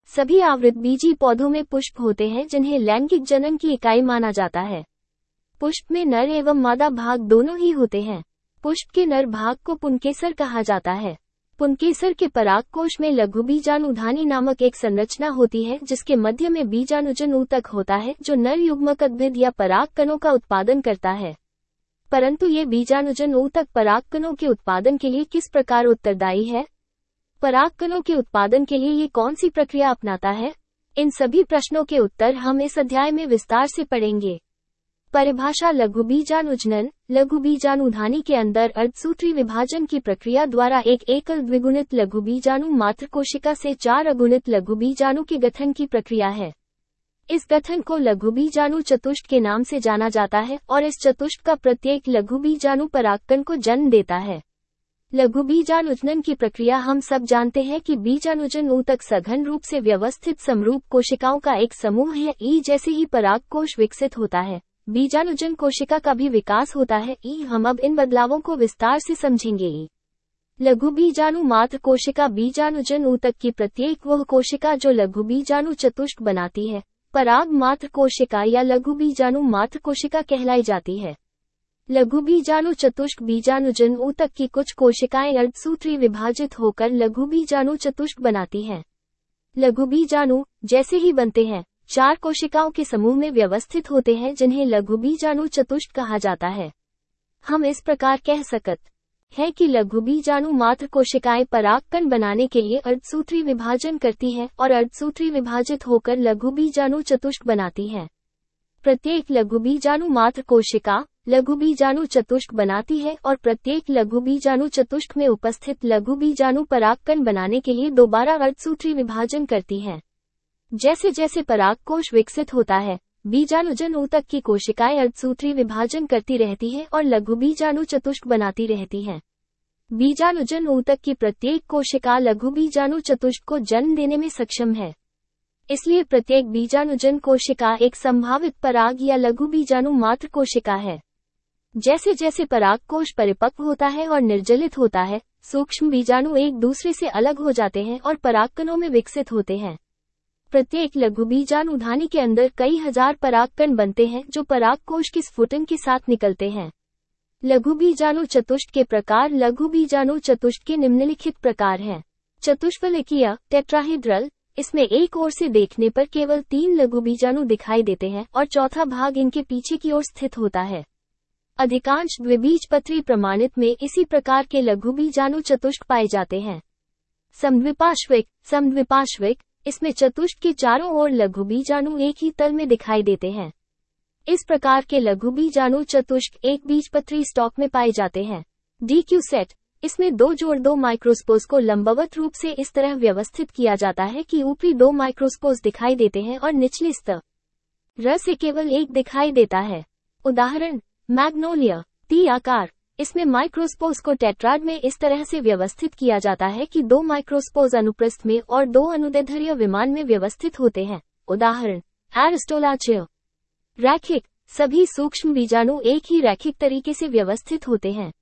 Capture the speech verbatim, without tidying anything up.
सभी आवृतबीजी पौधों में पुष्प होते हैं जिन्हें लैंगिक जनन की इकाई माना जाता है। पुष्प में नर एवं मादा भाग दोनों ही होते हैं। पुष्प के नर भाग को पुंकेसर कहा जाता है। पुंकेसर के परागकोश में लघु बीजाणुधानी नामक एक संरचना होती है जिसके मध्य में बीजाणुजन ऊतक होता है जो नर युग्मकद्भिद या परागकणों का उत्पादन करता है। परंतु ये बीजाणुजन ऊतक परागकणों के उत्पादन के लिए किस प्रकार उत्तरदायी है? परागकणों के उत्पादन के लिए ये कौन सी प्रक्रिया अपनाता है? इन सभी प्रश्नों के उत्तर हम इस अध्याय में विस्तार से पढ़ेंगे। परिभाषा लघु बीजाणुजनन, लघु बीजाणुधानी के अंदर अर्धसूत्री विभाजन की प्रक्रिया द्वारा एक एकल द्विगुणित लघु बीजाणु मात्र कोशिका से चार अगुणित लघु बीजाणु के गठन की प्रक्रिया है। इस गठन को लघु बीजाणु चतुष्ट के नाम से जाना जाता है और इस चतुष्ट का प्रत्येक लघु बीजाणु परागकण को जन्म देता है। लघु बीजाणुजनन की प्रक्रिया हम सब जानते हैं कि बीजाणुजन ऊतक सघन रूप से व्यवस्थित समरूप कोशिकाओं का एक समूह है। ई जैसे ही परागकोश विकसित होता है, बीजाणुजन कोशिका का भी विकास होता है। ई हम अब इन बदलावों को विस्तार से समझेंगे। ई लघु बीजाणु मात्र कोशिका बीजाणुजन ऊतक की प्रत्येक वह कोशिका जो लघु बीजाणु चतुष्ट बनाती है, पराग मात्र कोशिका या लघु बीजाणु मात्र कोशिका कहलाई जाती है। लघु बीजाणु चतुष्क बीजाणुजन ऊतक की कुछ कोशिकाएं अर्धसूत्री विभाजित होकर लघु बीजाणु चतुष्क बनाती हैं। लघु बीजाणु जैसे ही बनते हैं, चार कोशिकाओं के समूह में व्यवस्थित होते हैं जिन्हें लघु बीजाणु चतुष्क कहा जाता है। हम इस प्रकार कह सकते हैं कि लघु बीजाणु मात्र कोशिकाएं परागकण बनाने के लिए अर्धसूत्री विभाजन करती हैं और अर्धसूत्री विभाजित होकर लघु बीजाणु चतुष्क बनाती हैं। प्रत्येक लघु बीजाणु मात्र कोशिका लघु बीजाणु चतुष्क बनाती है और प्रत्येक लघु बीजाणु चतुष्क में उपस्थित लघु बीजाणु परागकण बनाने के लिए दोबारा अर्धसूत्री विभाजन करती है। जैसे जैसे परागकोश विकसित होता है, बीजाणुजन ऊतक की कोशिकाएं अर्धसूत्री विभाजन करती रहती हैं और लघु बीजाणु चतुष्क बनाती रहती हैं। बीजाणुजन ऊतक की प्रत्येक कोशिका लघु बीजाणु चतुष्क को जन्म देने में सक्षम है। इसलिए प्रत्येक बीजाणुजन कोशिका एक संभावित पराग या लघु बीजाणु मात्र कोशिका है। जैसे जैसे परागकोश परिपक्व होता है और निर्जलित होता है, सूक्ष्म बीजाणु एक दूसरे से अलग हो जाते हैं और परागकणों में विकसित होते हैं। प्रत्येक लघु बीजाणुधानी के अंदर कई हजार परागकण बनते हैं जो परागकोश की स्फुटन के साथ निकलते हैं। लघु बीजाणु चतुष्ट के प्रकार लघु बीजाणु चतुष्ट के निम्नलिखित प्रकार हैं। चतुष्फलकीय टेट्राहेड्रल, इसमें एक ओर से देखने पर केवल तीन लघु बीजाणु दिखाई देते हैं और चौथा भाग इनके पीछे की ओर स्थित होता है। अधिकांश द्विबीजपत्री प्रमाणित में इसी प्रकार के लघु बीजाणु चतुष्क पाए जाते हैं। समद्विपार्श्विक समद्विपार्श्विक इसमें चतुष्क के चारों ओर लघु बीजाणु एक ही तल में दिखाई देते हैं। इस प्रकार के लघु बीजाणु चतुष्क एक बीजपत्री स्टॉक में पाए जाते हैं। डीक्यू सेट, इसमें दो जोड़ दो माइक्रोस्पोर्स को लंबवत रूप से इस तरह व्यवस्थित किया जाता है कि ऊपरी दो माइक्रोस्पोर्स दिखाई देते हैं और निचले स्तर से केवल एक दिखाई देता है। उदाहरण मैग्नोलिया टी आकार, इसमें माइक्रोस्पोर्स को टेट्राड में इस तरह से व्यवस्थित किया जाता है कि दो माइक्रोस्पोर्स अनुप्रस्थ में और दो अनुदैर्ध्य विमान में व्यवस्थित होते हैं। उदाहरण एरिस्टोलाचिया। रैखिक, सभी सूक्ष्म बीजाणु एक ही रैखिक तरीके से व्यवस्थित होते हैं।